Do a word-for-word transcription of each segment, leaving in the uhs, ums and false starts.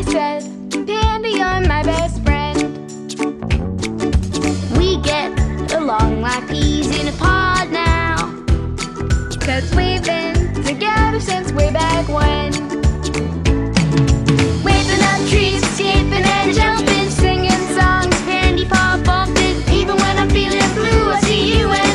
said, Panda, you're my best friend. We get along like peas in a pod now, 'cause we've been together since way back when. Whipping up trees, skipping and jumping, singing songs, candy pop bumping. Even when I'm feeling blue, I see you and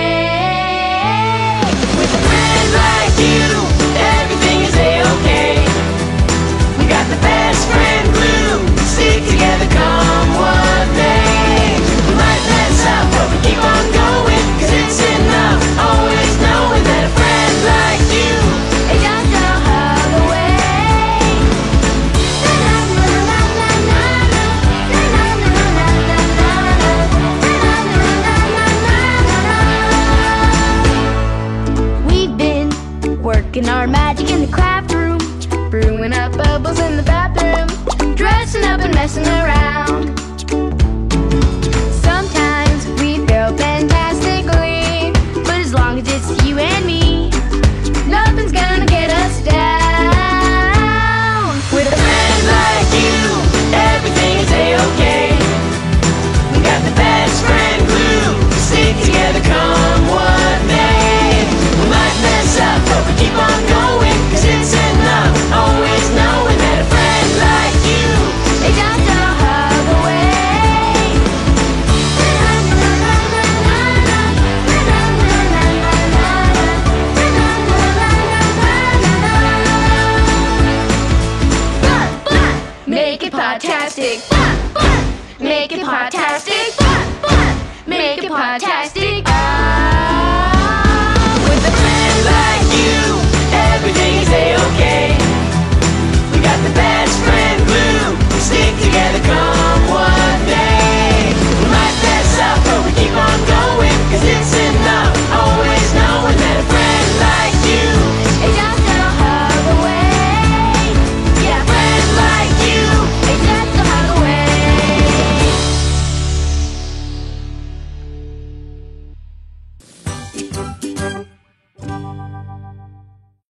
say, with a friend like you, everything is a-okay. We got the best friend glue, stick together come what may. We might mess up, but we keep on going, 'cause it's enough, always knowing that a friend like you is just a hug away. We've been working our magic in the craft room, brewing up bubbles in the bathroom, dressing up and messing around. Sometimes we feel fantastically, but as long as it's you and me, nothing's gonna get us down. With a friend like you, everything is a-okay. We got the best friend glue, stick together come what may. We might mess up, but we keep on going, 'cause it's enough, always knowing that a friend like you is just a hug away. Make it podtastic, make it podtastic, make it podtastic.